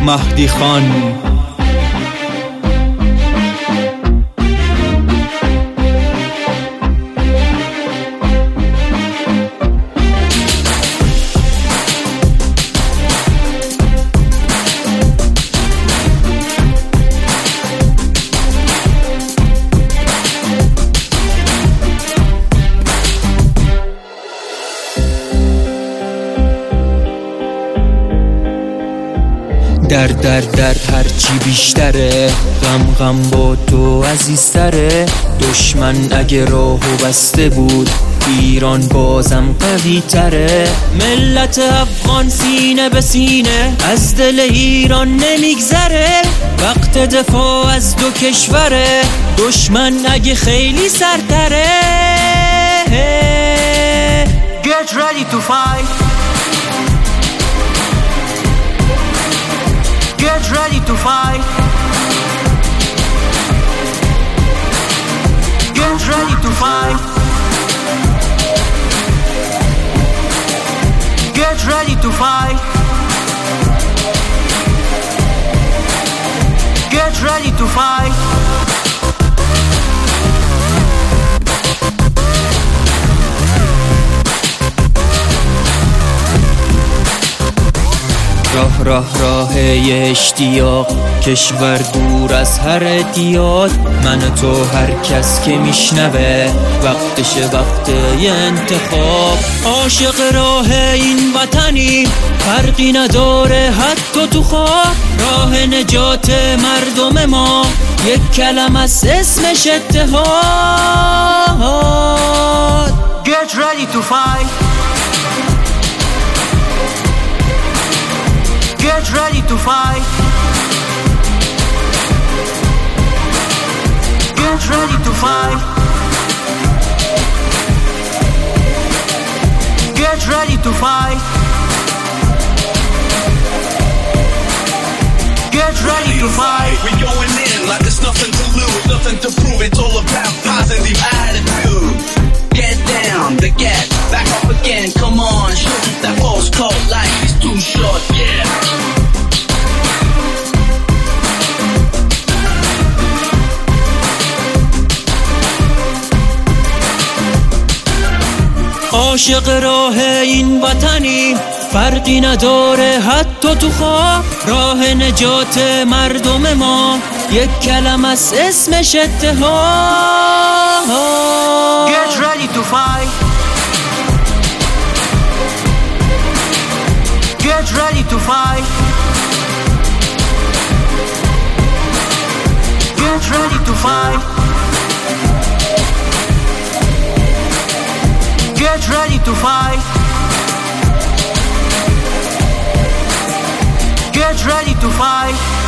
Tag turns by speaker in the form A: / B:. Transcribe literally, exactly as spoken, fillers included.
A: مهدی خان. در در در هرچی بیشتره، غم غم با تو عزیزتره. دشمن اگه راهو بسته بود، ایران بازم قوی تره. ملت افغان سینه به سینه از دل ایران نمیگذره. وقت دفاع از دو کشوره، دشمن اگه خیلی سرتره. Get ready to fight. Get ready to fight. Get ready to fight. Get ready to fight. Get ready to fight. راه راه راه اشتیاق، کشور دور از هر ادیاد. من تو هر کس که میشنوه، وقتش وقت انتخاب. عاشق راه این وطنی، فرقی نداره حتی تو خواب. راه نجات مردم ما، یک کلمه از اسمش اتحاد. Get ready to fight. Get ready to fight. Get ready to fight. Get ready to fight. Get ready to fight.
B: We going in like there's nothing to lose, nothing to prove. It's all about positive attitude. Get down, the get back up again. Come on, shoot that postcode. Life is too short, yeah.
A: عاشق راه این وطنی، فرقی نداره حتی تو خواب. راه نجات مردم ما، یک کلمه از اسمش اتحاد. Get ready to fight. Get ready to fight. Get ready to fight. Get ready to fight. Get ready to fight.